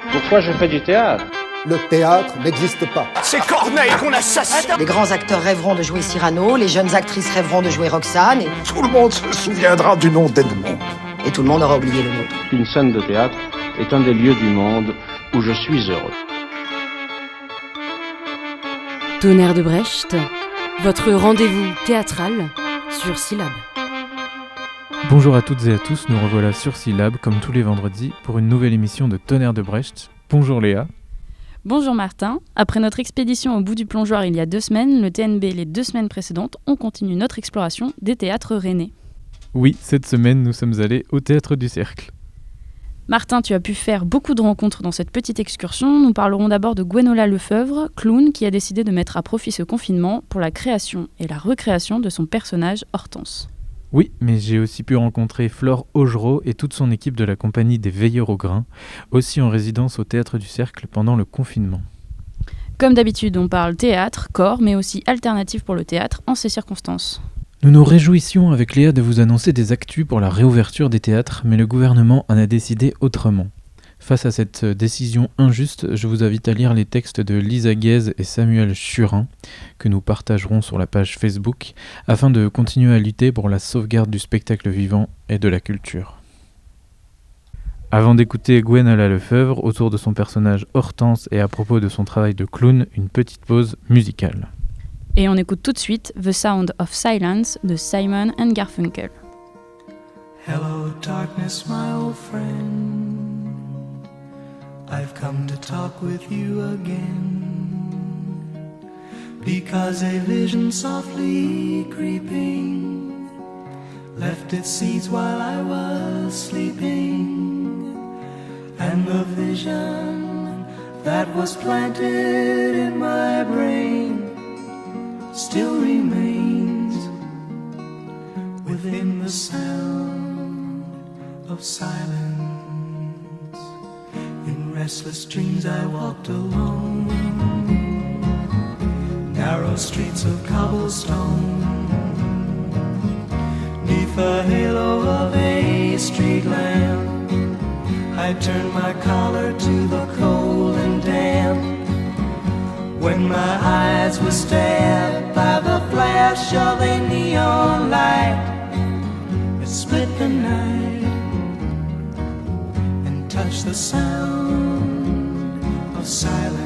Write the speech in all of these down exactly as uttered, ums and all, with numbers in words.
Pourquoi je fais du théâtre ? Le théâtre n'existe pas. C'est Corneille qu'on assassine. Les grands acteurs rêveront de jouer Cyrano, les jeunes actrices rêveront de jouer Roxane, et... Tout le monde se souviendra du nom d'Edmond. et tout le monde aura oublié le nôtre. Une scène de théâtre est un des lieux du monde où je suis heureux. Tonnerre de Brecht, votre rendez-vous théâtral sur Syllab. Bonjour à toutes et à tous, nous revoilà sur Syllab comme tous les vendredis pour une nouvelle émission de Tonnerre de Brecht. Bonjour Léa. Bonjour Martin. Après notre expédition au bout du plongeoir il y a deux semaines, le T N B les deux semaines précédentes, on continue notre exploration des théâtres rennais. Oui, cette semaine nous sommes allés au Théâtre du Cercle. Martin, tu as pu faire beaucoup de rencontres dans cette petite excursion. Nous parlerons d'abord de Gwenola Lefebvre, clown qui a décidé de mettre à profit ce confinement pour la création et la recréation de son personnage Hortense. Oui, mais j'ai aussi pu rencontrer Flore Augereau et toute son équipe de la compagnie des Veilleurs au Grain, aussi en résidence au Théâtre du Cercle pendant le confinement. Comme d'habitude, on parle théâtre, corps, mais aussi alternative pour le théâtre en ces circonstances. Nous nous réjouissions avec Léa de vous annoncer des actus pour la réouverture des théâtres, mais le gouvernement en a décidé autrement. Face à cette décision injuste, je vous invite à lire les textes de Lisa Guèze et Samuel Churin, que nous partagerons sur la page Facebook, afin de continuer à lutter pour la sauvegarde du spectacle vivant et de la culture. Avant d'écouter Gwenola Lefebvre autour de son personnage Hortense et à propos de son travail de clown, une petite pause musicale. Et on écoute tout de suite The Sound of Silence de Simon and Garfunkel. Hello darkness, my old friend. I've come to talk with you again, because a vision softly creeping left its seeds while I was sleeping, and the vision that was planted in my brain still remains within the sound of silence. In restless dreams I walked alone, narrow streets of cobblestone, neath the halo of a street lamp. I turned my collar to the cold and damp, when my eyes were stabbed by the flash of a neon light that split the night and touched the sound of silence.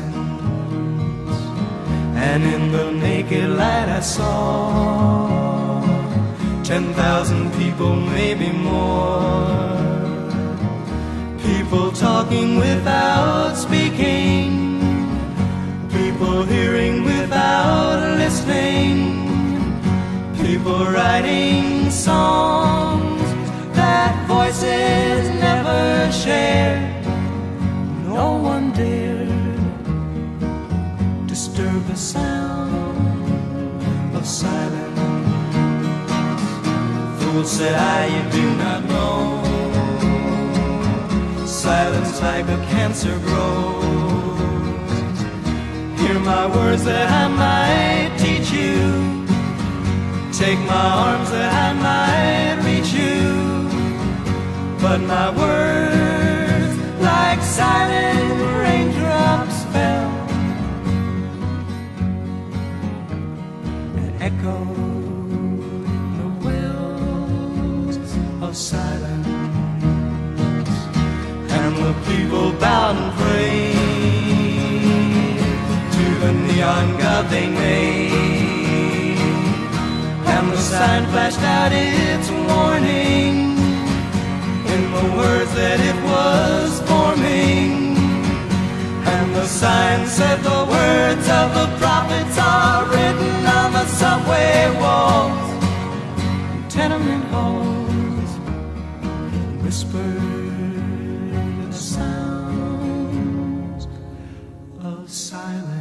And in the naked light I saw ten thousand people, maybe more, people talking without speaking, people hearing without listening, people writing songs that voices never shared. No one dared disturb the sound of silence. Fool, said I, you do not know, silence like a cancer grows. Hear my words that I might teach you, take my arms that I might reach you, but my words like silent raindrops fell and echoed the wells of silence. And the people bowed and prayed to the neon god they made, and the sign flashed out its warning in the words that it was forming. And the sign said the words of the prophets are written on the subway walls, tenement halls, whispered the sounds of silence.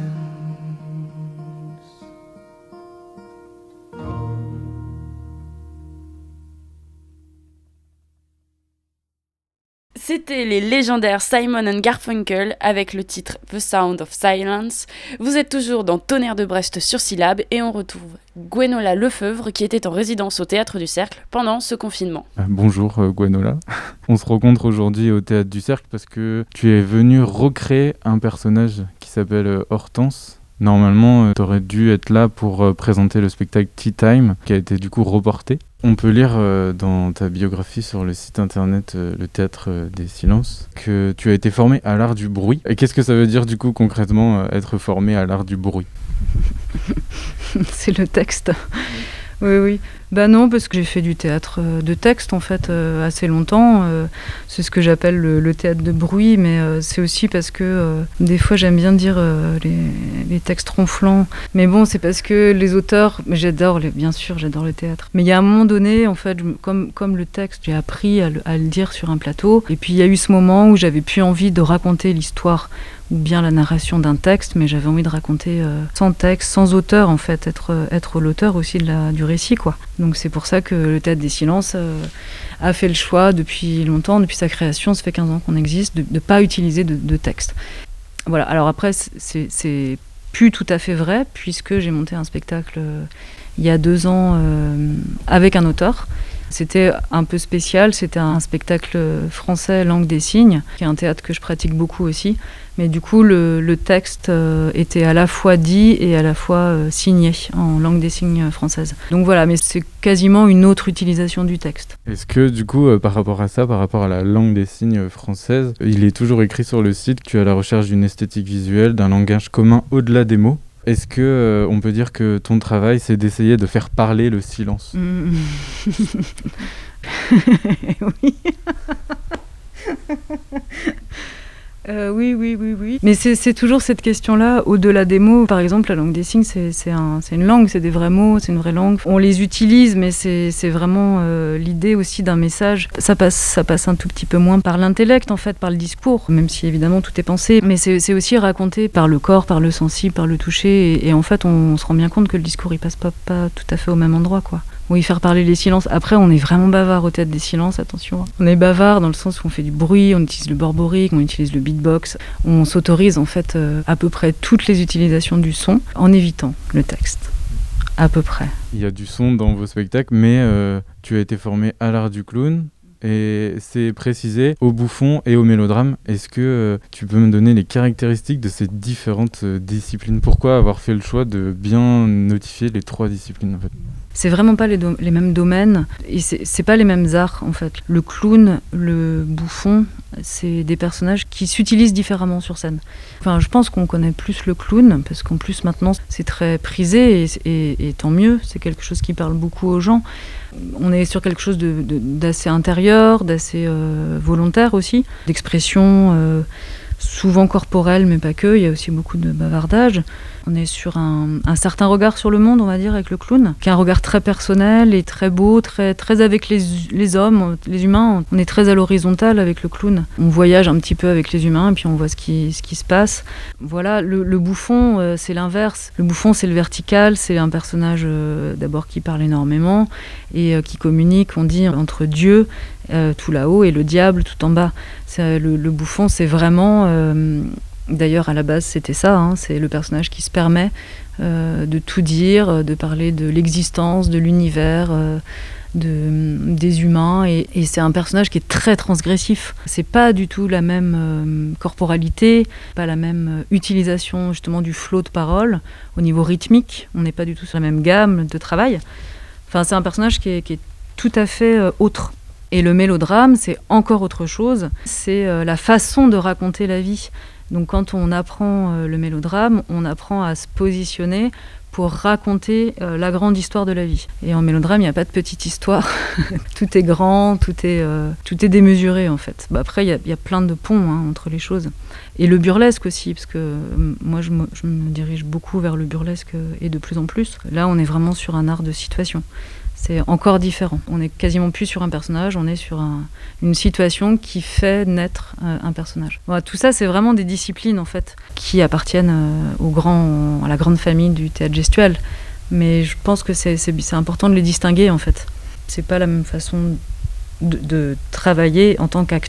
C'était les légendaires Simon and Garfunkel avec le titre The Sound of Silence. Vous êtes toujours dans Tonnerre de Brest sur Syllab et on retrouve Gwenola Lefebvre qui était en résidence au Théâtre du Cercle pendant ce confinement. Euh, bonjour euh, Gwenola. On se rencontre aujourd'hui au Théâtre du Cercle parce que tu es venue recréer un personnage qui s'appelle euh, Hortense. Normalement, euh, tu aurais dû être là pour euh, présenter le spectacle Tea Time, qui a été du coup reporté. On peut lire euh, dans ta biographie sur le site internet euh, Le Théâtre euh, des Silences que tu as été formé à l'art du bruit. Et qu'est-ce que ça veut dire du coup concrètement euh, être formé à l'art du bruit ? C'est le texte. Oui, oui. Bah non, parce que j'ai fait du théâtre de texte en fait euh, assez longtemps. Euh, c'est ce que j'appelle le, le théâtre de bruit, mais euh, c'est aussi parce que euh, des fois j'aime bien dire euh, les, les textes ronflants. Mais bon, c'est parce que les auteurs, j'adore, les, bien sûr, j'adore le théâtre. Mais il y a un moment donné, en fait, je, comme, comme le texte, j'ai appris à le, à le dire sur un plateau. Et puis il y a eu ce moment où j'avais plus envie de raconter l'histoire ou bien la narration d'un texte, mais j'avais envie de raconter euh, sans texte, sans auteur en fait, être, être l'auteur aussi de la, du récit, quoi. Donc c'est pour ça que le Théâtre des Silences euh, a fait le choix depuis longtemps, depuis sa création, ça fait quinze ans qu'on existe, de ne pas utiliser de, de texte. Voilà, alors après c'est, c'est plus tout à fait vrai, puisque j'ai monté un spectacle euh, il y a deux ans euh, avec un auteur. C'était un peu spécial, c'était un spectacle français langue des signes, qui est un théâtre que je pratique beaucoup aussi. Mais du coup, le, le texte euh, était à la fois dit et à la fois euh, signé en langue des signes française. Donc voilà, mais c'est quasiment une autre utilisation du texte. Est-ce que du coup, euh, par rapport à ça, par rapport à la langue des signes française, il est toujours écrit sur le site que tu es à la recherche d'une esthétique visuelle, d'un langage commun au-delà des mots ? Est-ce que euh, on peut dire que ton travail, c'est d'essayer de faire parler le silence ? Mmh. Oui. Euh, oui, oui, oui, oui. Mais c'est, c'est toujours cette question-là, au-delà des mots. Par exemple, la langue des signes, c'est, c'est, un, c'est une langue, c'est des vrais mots, c'est une vraie langue. On les utilise, mais c'est, c'est vraiment euh, l'idée aussi d'un message. Ça passe, ça passe un tout petit peu moins par l'intellect, en fait, par le discours, même si évidemment tout est pensé. Mais c'est, c'est aussi raconté par le corps, par le sensible, par le toucher. Et, et en fait, on, on se rend bien compte que le discours, il passe pas, pas tout à fait au même endroit, quoi. Oui, faire parler les silences. Après, on est vraiment bavard au Théâtre des Silences, attention. On est bavard dans le sens où on fait du bruit, on utilise le borborique, on utilise le beatbox. On s'autorise en fait euh, à peu près toutes les utilisations du son en évitant le texte. À peu près. Il y a du son dans vos spectacles, mais euh, tu as été formé à l'art du clown. Et c'est précisé au bouffon et au mélodrame. Est-ce que euh, tu peux me donner les caractéristiques de ces différentes euh, disciplines ? Pourquoi avoir fait le choix de bien notifier les trois disciplines en fait ? C'est vraiment pas les, do- les mêmes domaines et c'est, c'est pas les mêmes arts en fait. Le clown, le bouffon, c'est des personnages qui s'utilisent différemment sur scène. Enfin, je pense qu'on connaît plus le clown parce qu'en plus maintenant c'est très prisé et, et, et tant mieux. C'est quelque chose qui parle beaucoup aux gens. On est sur quelque chose de, de, d'assez intérieur, d'assez euh, volontaire aussi, d'expression euh, souvent corporelle, mais pas que. Il y a aussi beaucoup de bavardage. On est sur un, un certain regard sur le monde, on va dire, avec le clown, qui est un regard très personnel et très beau, très, très avec les, les hommes, les humains. On est très à l'horizontale avec le clown. On voyage un petit peu avec les humains et puis on voit ce qui, ce qui se passe. Voilà, le, le bouffon, euh, c'est l'inverse. Le bouffon, c'est le vertical, c'est un personnage euh, d'abord qui parle énormément et euh, qui communique, on dit, entre Dieu euh, tout là-haut et le diable tout en bas. C'est, le, le bouffon, c'est vraiment... Euh, D'ailleurs, à la base, c'était ça, hein, c'est le personnage qui se permet euh, de tout dire, de parler de l'existence, de l'univers, euh, de, des humains, et, et c'est un personnage qui est très transgressif. C'est pas du tout la même euh, corporalité, pas la même euh, utilisation justement du flot de parole au niveau rythmique, on n'est pas du tout sur la même gamme de travail. Enfin, c'est un personnage qui est, qui est tout à fait euh, autre. Et le mélodrame, c'est encore autre chose, c'est euh, la façon de raconter la vie. Donc quand on apprend euh, le mélodrame, on apprend à se positionner pour raconter euh, la grande histoire de la vie. Et en mélodrame, il n'y a pas de petite histoire. Tout est grand, tout est, euh, tout est démesuré en fait. Bah, après, il y, y a plein de ponts hein, entre les choses. Et le burlesque aussi, parce que euh, moi je me, je me dirige beaucoup vers le burlesque et de plus en plus. Là, on est vraiment sur un art de situation. C'est encore différent. On n'est quasiment plus sur un personnage, on est sur un, une situation qui fait naître euh, un personnage. Voilà, tout ça, c'est vraiment des disciplines en fait qui appartiennent euh, au grand, à la grande famille du théâtre gestuel. Mais je pense que c'est, c'est, c'est important de les distinguer en fait. C'est pas la même façon de, de travailler en tant qu'acteur.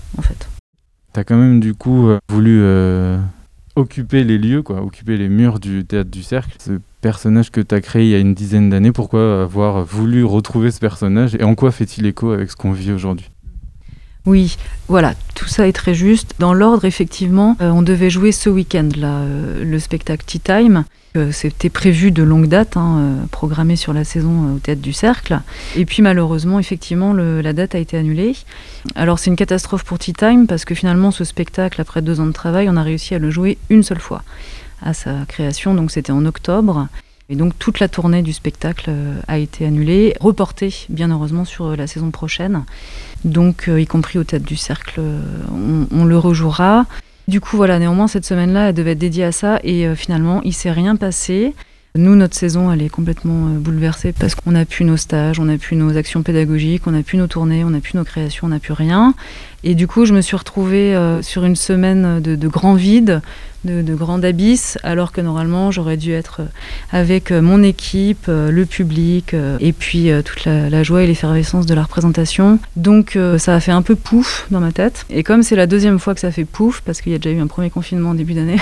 en fait. T'as quand même du coup euh, voulu euh, occuper les lieux, quoi, occuper les murs du Théâtre du Cercle. Ce personnage que t'as créé il y a une dizaine d'années, pourquoi avoir voulu retrouver ce personnage et en quoi fait-il écho avec ce qu'on vit aujourd'hui ? Oui, voilà, tout ça est très juste. Dans l'ordre, effectivement, euh, on devait jouer ce week-end, là, euh, le spectacle Tea Time. Euh, c'était prévu de longue date, hein, euh, programmé sur la saison euh, au Théâtre du Cercle. Et puis malheureusement, effectivement, le, la date a été annulée. Alors c'est une catastrophe pour Tea Time, parce que finalement, ce spectacle, après deux ans de travail, on a réussi à le jouer une seule fois à sa création, donc c'était en octobre. Et donc toute la tournée du spectacle euh, a été annulée, reportée bien heureusement sur euh, la saison prochaine. Donc euh, y compris au Théâtre du Cercle, euh, on, on le rejouera. Du coup voilà, néanmoins cette semaine-là, elle devait être dédiée à ça et euh, finalement il s'est rien passé. Nous, notre saison, elle est complètement euh, bouleversée parce qu'on n'a plus nos stages, on n'a plus nos actions pédagogiques, on n'a plus nos tournées, on n'a plus nos créations, on n'a plus rien. Et du coup, je me suis retrouvée euh, sur une semaine de, de grand vide, de, de grand abysse, alors que normalement, j'aurais dû être avec euh, mon équipe, euh, le public, euh, et puis euh, toute la, la joie et l'effervescence de la représentation. Donc, euh, ça a fait un peu pouf dans ma tête. Et comme c'est la deuxième fois que ça fait pouf, parce qu'il y a déjà eu un premier confinement en début d'année,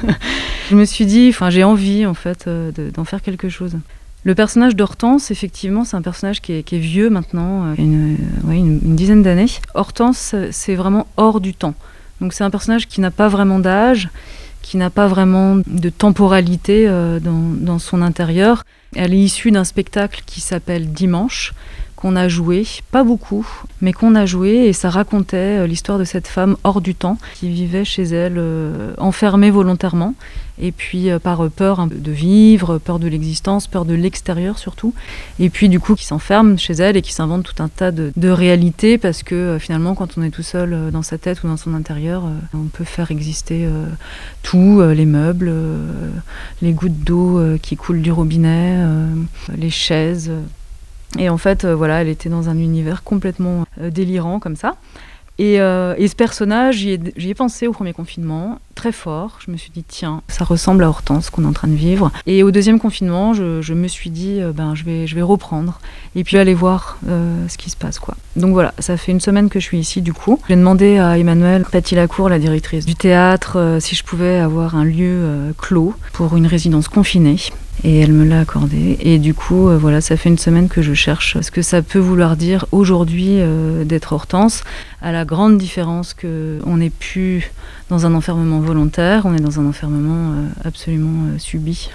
je me suis dit, enfin, j'ai envie, en fait, euh, de, d'en faire quelque chose. Le personnage d'Hortense, effectivement, c'est un personnage qui est, qui est vieux maintenant, une, ouais, une, une dizaine d'années. Hortense, c'est vraiment hors du temps. Donc c'est un personnage qui n'a pas vraiment d'âge, qui n'a pas vraiment de temporalité euh, dans, dans son intérieur. Elle est issue d'un spectacle qui s'appelle Dimanche, qu'on a joué, pas beaucoup, mais qu'on a joué, et ça racontait euh, l'histoire de cette femme hors du temps, qui vivait chez elle, euh, enfermée volontairement, et puis euh, par peur hein, de vivre, peur de l'existence, peur de l'extérieur surtout, et puis du coup qui s'enferme chez elle et qui s'invente tout un tas de, de réalités, parce que euh, finalement quand on est tout seul euh, dans sa tête ou dans son intérieur, euh, on peut faire exister euh, tout, euh, les meubles, euh, les gouttes d'eau euh, qui coulent du robinet, euh, les chaises... Euh, Et en fait, euh, voilà, elle était dans un univers complètement euh, délirant comme ça. Et, euh, et ce personnage, j'y ai, j'y ai pensé au premier confinement, très fort. Je me suis dit, tiens, ça ressemble à Hortense qu'on est en train de vivre. Et au deuxième confinement, je, je me suis dit, euh, ben, je vais, je vais reprendre et puis aller voir euh, ce qui se passe, quoi. Donc voilà, ça fait une semaine que je suis ici, du coup. J'ai demandé à Emmanuelle Paty-Lacour, la directrice du théâtre, euh, si je pouvais avoir un lieu euh, clos pour une résidence confinée. Et elle me l'a accordé. Et du coup, euh, voilà, ça fait une semaine que je cherche ce que ça peut vouloir dire aujourd'hui euh, d'être Hortense, à la grande différence qu'on n'est plus dans un enfermement volontaire, on est dans un enfermement euh, absolument euh, subi.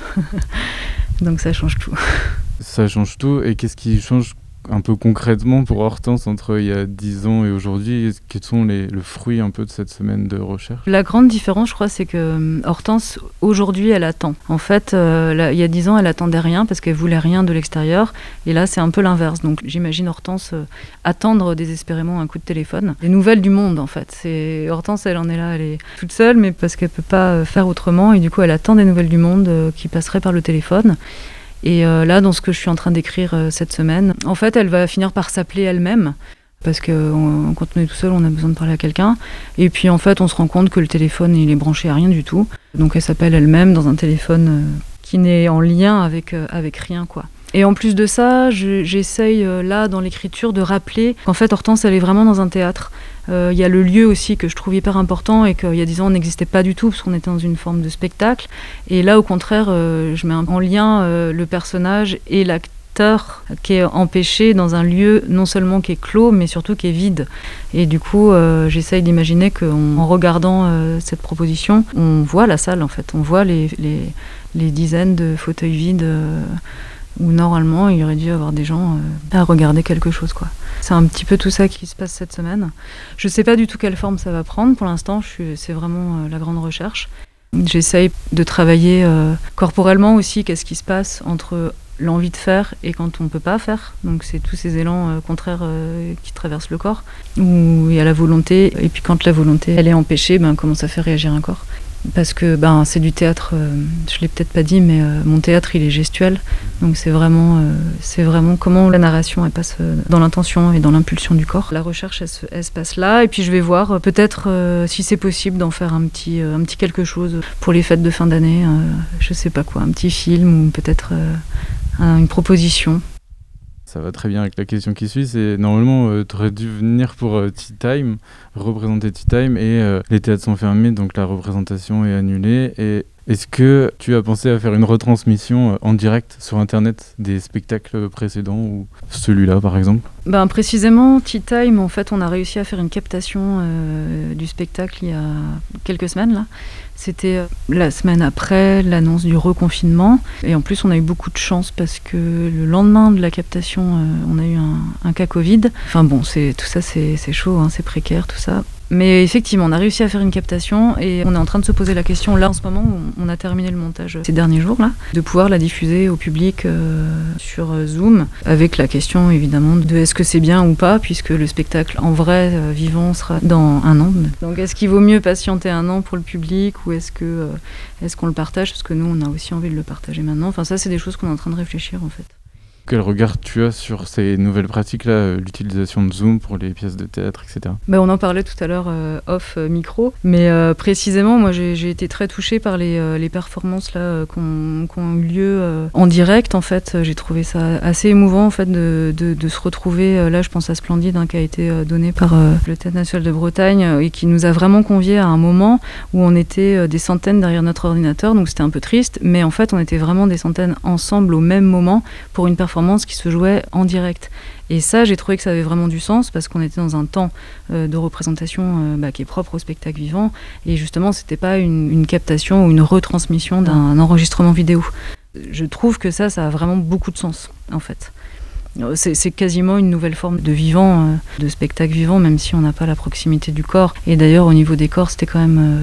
Donc ça change tout. Ça change tout. Et qu'est-ce qui change un peu concrètement pour Hortense entre il y a dix ans et aujourd'hui? Quels sont les, le fruit un peu de cette semaine de recherche? La grande différence, je crois, c'est que Hortense, aujourd'hui, elle attend. En fait, euh, là, il y a dix ans, elle attendait rien parce qu'elle voulait rien de l'extérieur. Et là, c'est un peu l'inverse. Donc, j'imagine Hortense euh, attendre désespérément un coup de téléphone. Des nouvelles du monde, en fait. C'est... Hortense, elle en est là, elle est toute seule, mais parce qu'elle peut pas faire autrement. Et du coup, elle attend des nouvelles du monde euh, qui passeraient par le téléphone. Et euh, là, dans ce que je suis en train d'écrire euh, cette semaine, en fait, elle va finir par s'appeler elle-même, parce que on, quand on est tout seul, on a besoin de parler à quelqu'un. Et puis, en fait, on se rend compte que le téléphone, il est branché à rien du tout. Donc, elle s'appelle elle-même dans un téléphone euh, qui n'est en lien avec, euh, avec rien, quoi. Et en plus de ça, je, j'essaye euh, là, dans l'écriture, de rappeler qu'en fait, Hortense, elle est vraiment dans un théâtre. Il euh, y a le lieu aussi que je trouve hyper important et qu'il y a dix ans, on n'existait pas du tout parce qu'on était dans une forme de spectacle. Et là, au contraire, euh, je mets en lien euh, le personnage et l'acteur qui est empêché dans un lieu non seulement qui est clos, mais surtout qui est vide. Et du coup, euh, j'essaye d'imaginer qu'en regardant euh, cette proposition, on voit la salle, en fait. On voit les, les, les dizaines de fauteuils vides euh, où normalement, il y aurait dû y avoir des gens euh, à regarder quelque chose, quoi. C'est un petit peu tout ça qui se passe cette semaine. Je ne sais pas du tout quelle forme ça va prendre. Pour l'instant, je suis, c'est vraiment euh, la grande recherche. J'essaye de travailler euh, corporellement aussi, qu'est-ce qui se passe entre l'envie de faire et quand on ne peut pas faire. Donc c'est tous ces élans euh, contraires euh, qui traversent le corps, où il y a la volonté, et puis quand la volonté elle est empêchée, ben, comment ça fait réagir un corps? Parce que ben, c'est du théâtre, euh, je ne l'ai peut-être pas dit, mais euh, mon théâtre il est gestuel, donc c'est vraiment, euh, c'est vraiment comment la narration elle passe euh, dans l'intention et dans l'impulsion du corps. La recherche elle se, elle se passe là, et puis je vais voir euh, peut-être euh, si c'est possible d'en faire un petit, euh, un petit quelque chose pour les fêtes de fin d'année, euh, je ne sais pas quoi, un petit film ou peut-être euh, un, une proposition. Ça va très bien avec la question qui suit, c'est normalement euh, tu aurais dû venir pour euh, Tea Time, représenter Tea Time, et euh, les théâtres sont fermés, donc la représentation est annulée. Et est-ce que tu as pensé à faire une retransmission euh, en direct sur internet des spectacles précédents, ou celui-là par exemple? Ben, précisément, Tea Time, en fait, on a réussi à faire une captation euh, du spectacle il y a quelques semaines là. C'était euh, la semaine après l'annonce du reconfinement. Et en plus, on a eu beaucoup de chance parce que le lendemain de la captation, euh, on a eu un, un cas Covid. Enfin bon, c'est, tout ça, c'est, c'est chaud, hein, c'est précaire, tout ça. Mais effectivement, on a réussi à faire une captation et on est en train de se poser la question, là en ce moment, on a terminé le montage ces derniers jours, là, de pouvoir la diffuser au public euh, sur Zoom, avec la question évidemment de est-ce que c'est bien ou pas, puisque le spectacle en vrai euh, vivant sera dans un an. Donc est-ce qu'il vaut mieux patienter un an pour le public, ou est-ce que euh, est-ce qu'on le partage, parce que nous on a aussi envie de le partager maintenant. Enfin ça, c'est des choses qu'on est en train de réfléchir en fait. Quel regard tu as sur ces nouvelles pratiques-là, euh, l'utilisation de Zoom pour les pièces de théâtre, et cetera? Ben, on en parlait tout à l'heure euh, off euh, micro, mais euh, précisément, moi j'ai, j'ai été très touchée par les, euh, les performances là, euh, qui ont eu lieu euh, en direct. En fait, j'ai trouvé ça assez émouvant en fait, de, de, de se retrouver. Euh, là, je pense à Splendide, hein, qui a été euh, donné par euh, le Théâtre National de Bretagne euh, et qui nous a vraiment conviés à un moment où on était euh, des centaines derrière notre ordinateur, donc c'était un peu triste, mais en fait, on était vraiment des centaines ensemble au même moment pour une performance qui se jouait en direct. Et ça, j'ai trouvé que ça avait vraiment du sens, parce qu'on était dans un temps euh, de représentation euh, bah, qui est propre au spectacle vivant, et justement, c'était pas une, une captation ou une retransmission d'un enregistrement vidéo. Je trouve que ça, ça a vraiment beaucoup de sens, en fait. C'est, c'est quasiment une nouvelle forme de vivant, euh, de spectacle vivant, même si on n'a pas la proximité du corps. Et d'ailleurs, au niveau des corps, c'était quand même... Euh,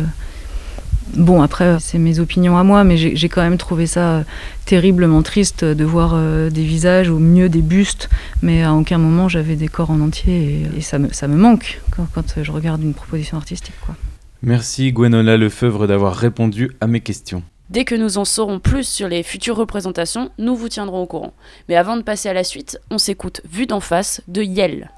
Bon, après, c'est mes opinions à moi, mais j'ai, j'ai quand même trouvé ça terriblement triste de voir euh, des visages, ou mieux des bustes, mais à aucun moment j'avais des corps en entier, et, et ça, me, ça me manque quand, quand je regarde une proposition artistique, quoi. Merci Gwenola Lefebvre d'avoir répondu à mes questions. Dès que nous en saurons plus sur les futures représentations, nous vous tiendrons au courant. Mais avant de passer à la suite, on s'écoute Vue d'en face de Yel.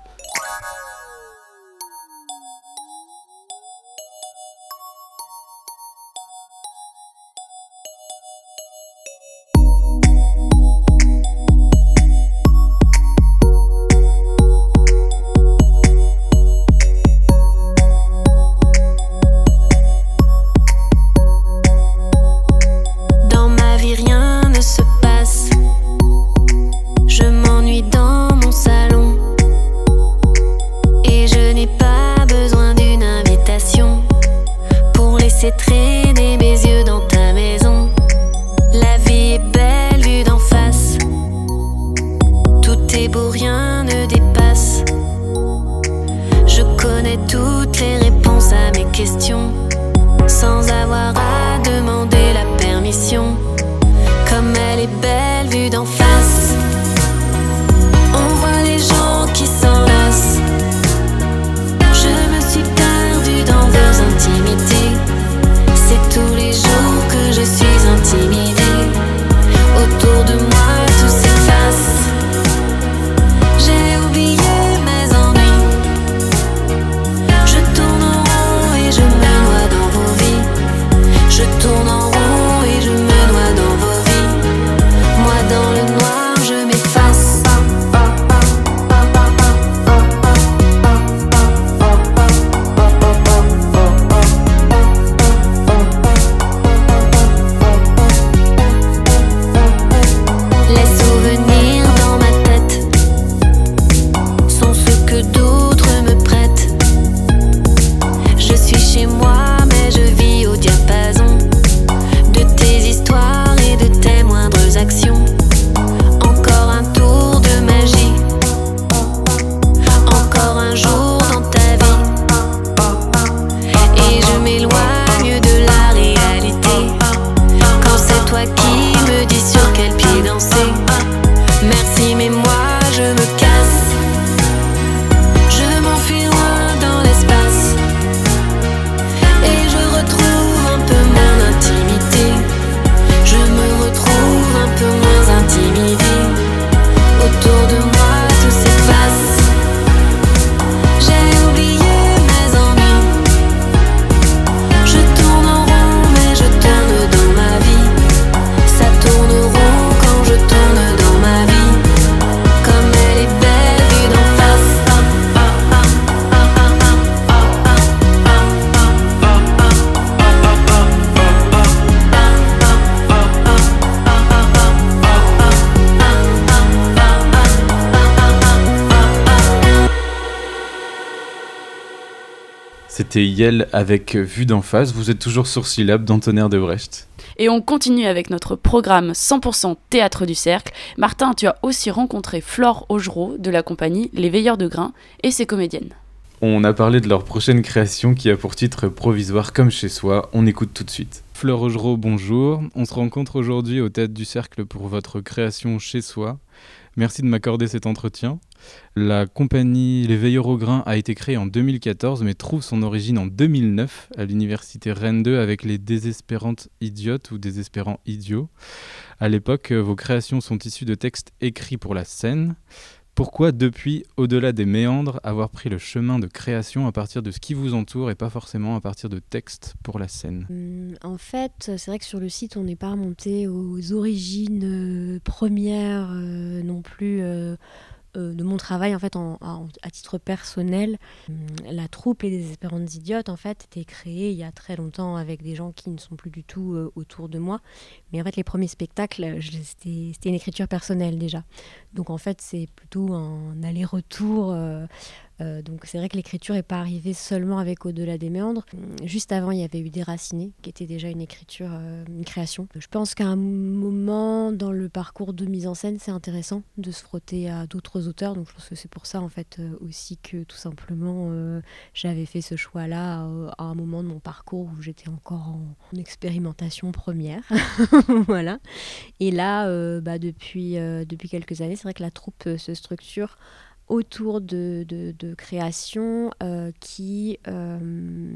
C'était Yel avec Vue d'en face. Vous êtes toujours sur Syllab dans Tonnerre de Brecht. Et on continue avec notre programme cent pour cent Théâtre du Cercle. Martin, tu as aussi rencontré Flore Augereau de la compagnie Les Veilleurs de Grains et ses comédiennes. On a parlé de leur prochaine création qui a pour titre Provisoire comme chez soi. On écoute tout de suite. Flore Augereau, bonjour. On se rencontre aujourd'hui au Théâtre du Cercle pour votre création Chez soi. Merci de m'accorder cet entretien. La compagnie Les Veilleurs au Grain a été créée en deux mille quatorze mais trouve son origine en deux mille neuf à l'université Rennes deux avec les Désespérantes Idiotes ou Désespérants Idiots. À l'époque, vos créations sont issues de textes écrits pour la scène. Pourquoi, depuis, au-delà des méandres, avoir pris le chemin de création à partir de ce qui vous entoure et pas forcément à partir de textes pour la scène ? Hum, En fait, c'est vrai que sur le site, on n'est pas remonté aux origines euh, premières euh, non plus euh, euh, de mon travail en fait en, en, à titre personnel. Hum, La troupe Les Désespérantes Idiotes en fait était créée il y a très longtemps avec des gens qui ne sont plus du tout euh, autour de moi. Mais en fait, les premiers spectacles, je, c'était, c'était une écriture personnelle déjà. Donc en fait, c'est plutôt un aller-retour. Euh, euh, donc c'est vrai que l'écriture n'est pas arrivée seulement avec Au-delà des méandres. Juste avant, il y avait eu Déraciné, qui était déjà une écriture, euh, une création. Je pense qu'à un moment dans le parcours de mise en scène, c'est intéressant de se frotter à d'autres auteurs. Donc je pense que c'est pour ça en fait euh, aussi que tout simplement euh, j'avais fait ce choix-là euh, à un moment de mon parcours où j'étais encore en, en expérimentation première. Voilà. Et là, euh, bah, depuis, euh, depuis quelques années, c'est vrai que la troupe euh, se structure autour de, de, de créations euh, qui, euh,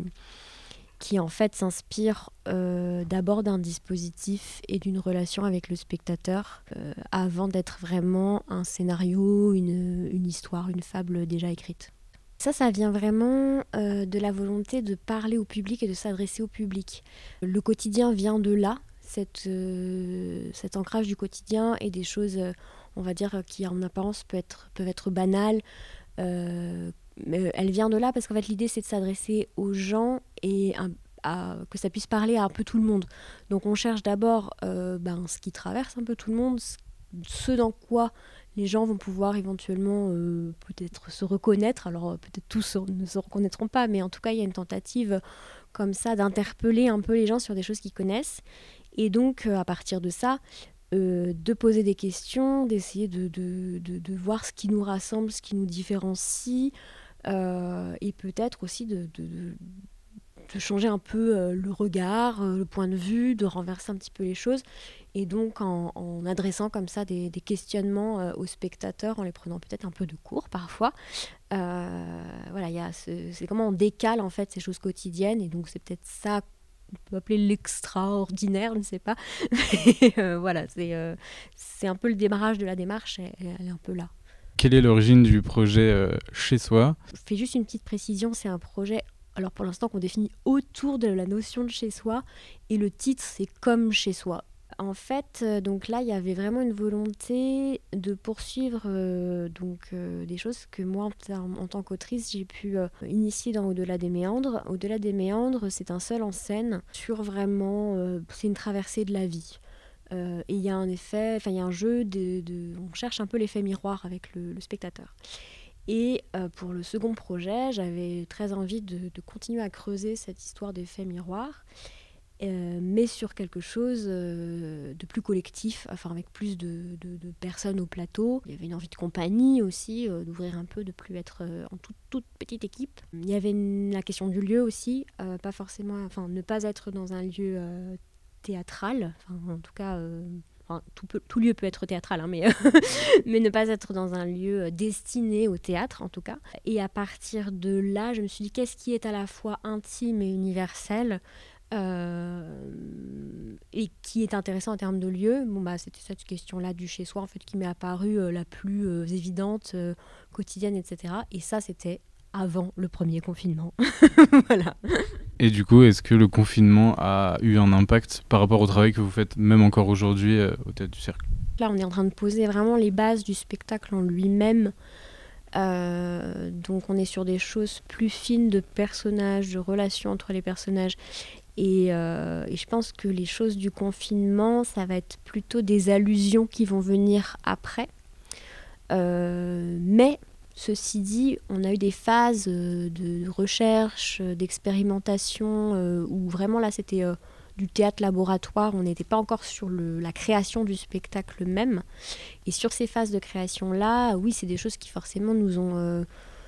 qui en fait s'inspirent euh, d'abord d'un dispositif et d'une relation avec le spectateur euh, avant d'être vraiment un scénario, une, une histoire, une fable déjà écrite. Ça, ça vient vraiment euh, de la volonté de parler au public et de s'adresser au public. Le quotidien vient de là. Cette, euh, cet ancrage du quotidien et des choses, euh, on va dire, qui en apparence peut être, peuvent être banales, euh, mais elle vient de là parce qu'en fait l'idée c'est de s'adresser aux gens et à, à, que ça puisse parler à un peu tout le monde. Donc on cherche d'abord euh, ben, ce qui traverse un peu tout le monde, ce dans quoi les gens vont pouvoir éventuellement euh, peut-être se reconnaître. Alors peut-être tous ne se reconnaîtront pas, mais en tout cas il y a une tentative comme ça d'interpeller un peu les gens sur des choses qu'ils connaissent. Et donc, euh, à partir de ça, euh, de poser des questions, d'essayer de, de, de, de voir ce qui nous rassemble, ce qui nous différencie, euh, et peut-être aussi de, de, de changer un peu euh, le regard, euh, le point de vue, de renverser un petit peu les choses. Et donc, en, en adressant comme ça des, des questionnements euh, aux spectateurs, en les prenant peut-être un peu de court parfois. Euh, voilà, y a ce, c'est comment on décale en fait ces choses quotidiennes, et donc c'est peut-être ça on peut appeler l'extraordinaire, je ne sais pas. Mais, euh, voilà, c'est, euh, c'est un peu le démarrage de la démarche, elle, elle est un peu là. Quelle est l'origine du projet euh, Chez soi ? Je fais juste une petite précision, c'est un projet, alors pour l'instant qu'on définit autour de la notion de chez soi, et le titre c'est Comme chez soi. En fait, euh, donc là, il y avait vraiment une volonté de poursuivre euh, donc, euh, des choses que moi, en, en tant qu'autrice, j'ai pu euh, initier dans Au-delà des méandres. Au-delà des méandres, c'est un seul en scène sur vraiment, euh, c'est une traversée de la vie. Euh, et il y a un effet, enfin il y a un jeu, de, de, on cherche un peu l'effet miroir avec le, le spectateur. Et euh, pour le second projet, j'avais très envie de, de continuer à creuser cette histoire d'effet miroir. Euh, mais sur quelque chose euh, de plus collectif, enfin avec plus de, de, de personnes au plateau. Il y avait une envie de compagnie aussi, euh, d'ouvrir un peu, de plus être euh, en toute, toute petite équipe. Il y avait une, la question du lieu aussi, euh, pas forcément, enfin ne pas être dans un lieu euh, théâtral, enfin en tout cas. Euh, Enfin, tout, peut, tout lieu peut être théâtral, hein, mais, mais ne pas être dans un lieu destiné au théâtre, en tout cas. Et à partir de là, je me suis dit, qu'est-ce qui est à la fois intime et universel euh, et qui est intéressant en termes de lieu. Bon, bah, c'était cette question-là du chez-soi, en fait, qui m'est apparue euh, la plus euh, évidente, euh, quotidienne, et cetera. Et ça, c'était avant le premier confinement. Voilà. Et du coup, est-ce que le confinement a eu un impact par rapport au travail que vous faites, même encore aujourd'hui, euh, au Théâtre du Cercle ? Là, on est en train de poser vraiment les bases du spectacle en lui-même. Euh, donc, on est sur des choses plus fines de personnages, de relations entre les personnages. Et, euh, et je pense que les choses du confinement, ça va être plutôt des allusions qui vont venir après. Euh, mais Ceci dit, on a eu des phases euh, de recherche, euh, d'expérimentation, euh, où vraiment là c'était euh, du théâtre laboratoire, on n'était pas encore sur le, la création du spectacle même. Et sur ces phases de création-là, oui, c'est des choses qui forcément nous ont, euh,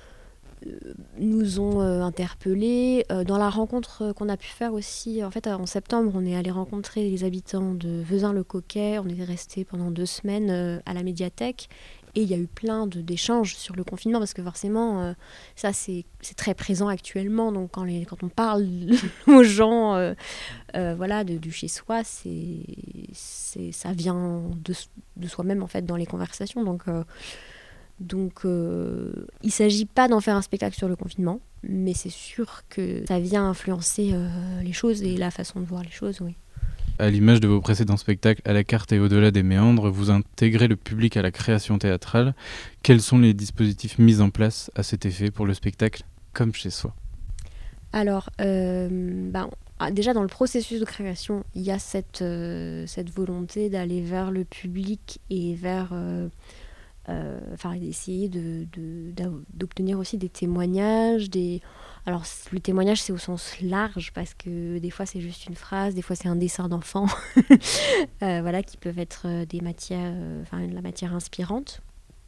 nous ont euh, interpellés. Euh, dans la rencontre qu'on a pu faire aussi, en fait en septembre, on est allé rencontrer les habitants de Vezin-le-Coquet, on était restés pendant deux semaines euh, à la médiathèque. Et il y a eu plein de, d'échanges sur le confinement, parce que forcément, euh, ça, c'est, c'est très présent actuellement. Donc, quand, les, quand on parle aux gens euh, euh, voilà, de, du chez-soi, c'est, c'est, ça vient de, de soi-même, en fait, dans les conversations. Donc, euh, donc euh, il ne s'agit pas d'en faire un spectacle sur le confinement, mais c'est sûr que ça vient influencer euh, les choses et la façon de voir les choses, oui. À l'image de vos précédents spectacles, À la carte et au-delà des méandres, vous intégrez le public à la création théâtrale. Quels sont les dispositifs mis en place à cet effet pour le spectacle comme chez soi ? Alors, euh, ben, déjà dans le processus de création, il y a cette, euh, cette volonté d'aller vers le public et vers... Euh, euh, enfin, d'essayer de, de, d'obtenir aussi des témoignages, des... Alors, le témoignage, c'est au sens large, parce que des fois, c'est juste une phrase, des fois, c'est un dessin d'enfant, euh, voilà, qui peuvent être des matières, euh, enfin, de la matière inspirante.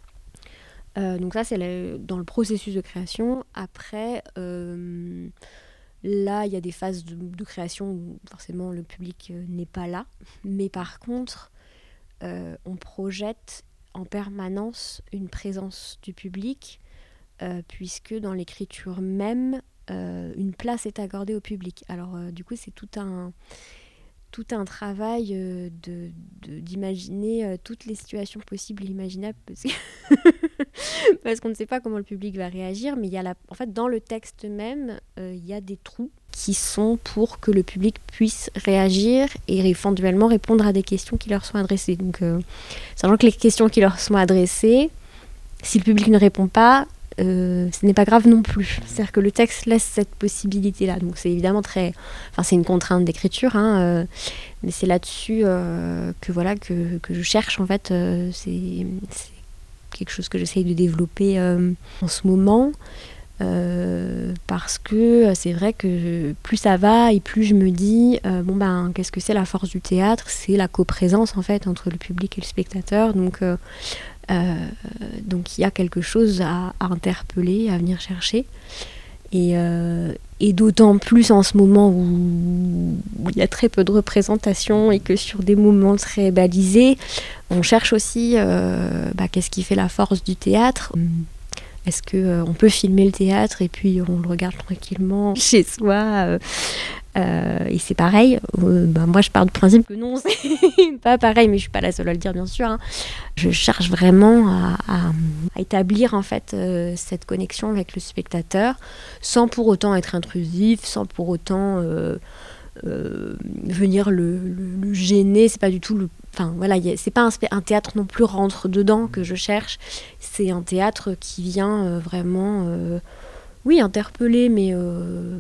Euh, donc ça, c'est le, dans le processus de création. Après, euh, là, il y a des phases de, de création où, forcément, le public euh, n'est pas là. Mais par contre, euh, on projette en permanence une présence du public, Euh, puisque dans l'écriture même, euh, une place est accordée au public. Alors euh, du coup, c'est tout un, tout un travail euh, de, de, d'imaginer euh, toutes les situations possibles et imaginables, parce, que parce qu'on ne sait pas comment le public va réagir, mais il y a la, en fait, dans le texte même, euh, il y a des trous qui sont pour que le public puisse réagir et éventuellement répondre à des questions qui leur sont adressées. Donc, euh, sachant que les questions qui leur sont adressées, si le public ne répond pas, Euh, ce n'est pas grave non plus. C'est-à-dire que le texte laisse cette possibilité-là. Donc c'est évidemment très... Enfin, c'est une contrainte d'écriture, hein, euh, mais c'est là-dessus euh, que, voilà, que, que je cherche, en fait. Euh, c'est, c'est quelque chose que j'essaye de développer euh, en ce moment, euh, parce que c'est vrai que plus ça va et plus je me dis, euh, bon ben, qu'est-ce que c'est la force du théâtre ? C'est la coprésence, en fait, entre le public et le spectateur. Donc... Euh, Euh, donc il y a quelque chose à, à interpeller, à venir chercher. Et, euh, et d'autant plus en ce moment où, où il y a très peu de représentation et que sur des moments très balisés, on cherche aussi euh, bah, qu'est-ce qui fait la force du théâtre. Est-ce qu'on euh, peut filmer le théâtre et puis on le regarde tranquillement chez soi euh, euh, et c'est pareil. Euh, bah, moi, je pars du principe que non, c'est pas pareil, mais je suis pas la seule à le dire, bien sûr. Hein. Je cherche vraiment à, à, à établir en fait euh, cette connexion avec le spectateur, sans pour autant être intrusif, sans pour autant euh, euh, venir le, le, le gêner. C'est pas du tout le. Enfin voilà, y a, c'est pas un, un théâtre non plus rentre dedans que je cherche. C'est un théâtre qui vient euh, vraiment, euh, oui, interpeller, mais euh,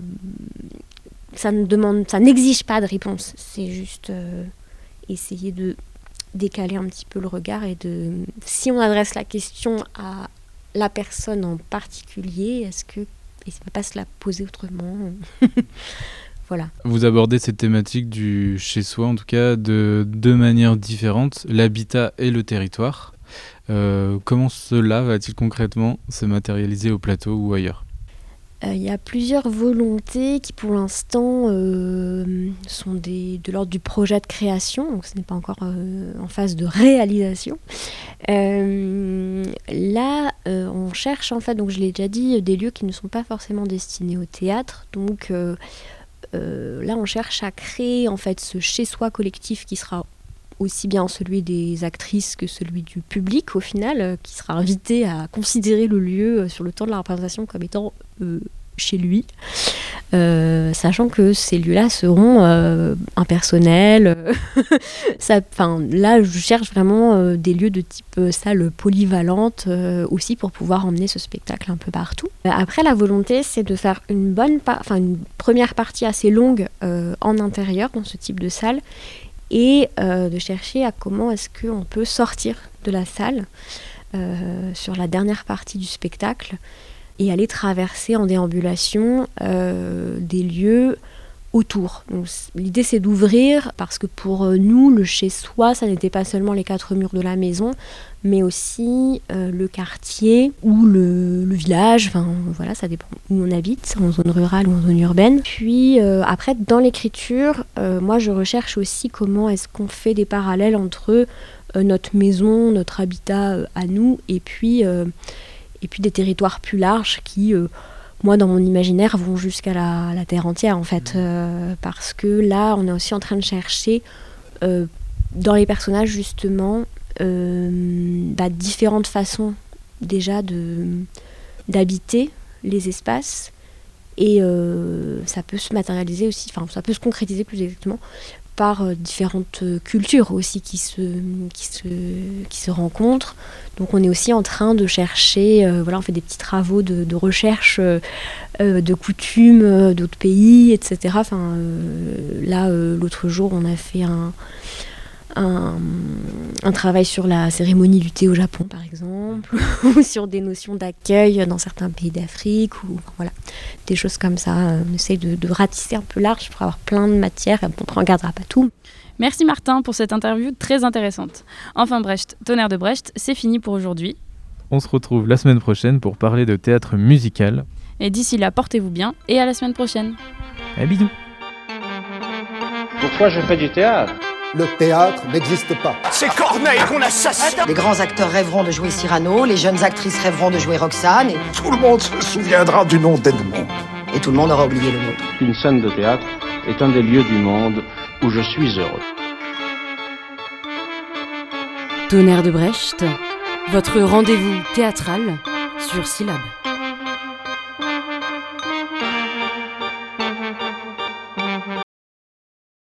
ça ne demande, ça n'exige pas de réponse. C'est juste euh, essayer de décaler un petit peu le regard et de, si on adresse la question à la personne en particulier, est-ce que, et ça ne peut pas se la poser autrement. Voilà. Vous abordez cette thématique du chez-soi, en tout cas, de deux manières différentes, l'habitat et le territoire. Euh, comment cela va-t-il concrètement se matérialiser au plateau ou ailleurs ? Il euh, y a plusieurs volontés qui, pour l'instant, euh, sont des, de l'ordre du projet de création, donc ce n'est pas encore euh, en phase de réalisation. Euh, là, euh, on cherche, en fait, donc je l'ai déjà dit, des lieux qui ne sont pas forcément destinés au théâtre, donc... Euh, Euh, là on cherche à créer en fait ce chez-soi collectif qui sera aussi bien celui des actrices que celui du public au final, euh, qui sera invité à considérer le lieu euh, sur le temps de la représentation comme étant euh, chez lui, euh, sachant que ces lieux-là seront euh, impersonnels. Euh, ça, là, je cherche vraiment euh, des lieux de type euh, salle polyvalente euh, aussi pour pouvoir emmener ce spectacle un peu partout. Après, la volonté, c'est de faire une bonne, pa- enfin une première partie assez longue euh, en intérieur dans ce type de salle et euh, de chercher à comment est-ce qu'on peut sortir de la salle. euh, sur la dernière partie du spectacle et aller traverser en déambulation euh, des lieux autour. Donc, l'idée c'est d'ouvrir parce que pour nous le chez-soi ça n'était pas seulement les quatre murs de la maison mais aussi euh, le quartier ou le, le village, enfin voilà, ça dépend où on habite, en zone rurale ou en zone urbaine. Puis euh, après dans l'écriture, euh, moi je recherche aussi comment est-ce qu'on fait des parallèles entre euh, notre maison, notre habitat euh, à nous et puis, euh, et puis des territoires plus larges qui euh, moi, dans mon imaginaire, vont jusqu'à la, la terre entière, en fait. Euh, parce que là, on est aussi en train de chercher, euh, dans les personnages, justement, euh, bah, différentes façons, déjà, de, d'habiter les espaces. Et euh, ça peut se matérialiser aussi, enfin, ça peut se concrétiser plus exactement, par euh, différentes cultures aussi qui se, qui, se, qui se rencontrent. Donc on est aussi en train de chercher, euh, voilà, on fait des petits travaux de, de recherche euh, euh, de coutumes euh, d'autres pays, et cetera. Enfin, euh, là, euh, l'autre jour, on a fait un, un, un travail sur la cérémonie du thé au Japon, par exemple, ou sur des notions d'accueil dans certains pays d'Afrique, ou enfin, voilà, des choses comme ça. On essaye de, de ratisser un peu large pour avoir plein de matières. Bon, on ne regardera pas tout. Merci Martin pour cette interview très intéressante. Enfin Brecht, Tonnerre de Brecht, c'est fini pour aujourd'hui. On se retrouve la semaine prochaine pour parler de théâtre musical. Et d'ici là, portez-vous bien et à la semaine prochaine. À bisous. Pourquoi je fais du théâtre? Le théâtre n'existe pas. C'est Corneille qu'on assassine. Les grands acteurs rêveront de jouer Cyrano, les jeunes actrices rêveront de jouer Roxane, et, Tout le monde se souviendra du nom d'Edmond. et tout le monde aura oublié le nôtre. Une scène de théâtre est un des lieux du monde où je suis heureux. Tonnerre de Brecht, votre rendez-vous théâtral sur Syllab.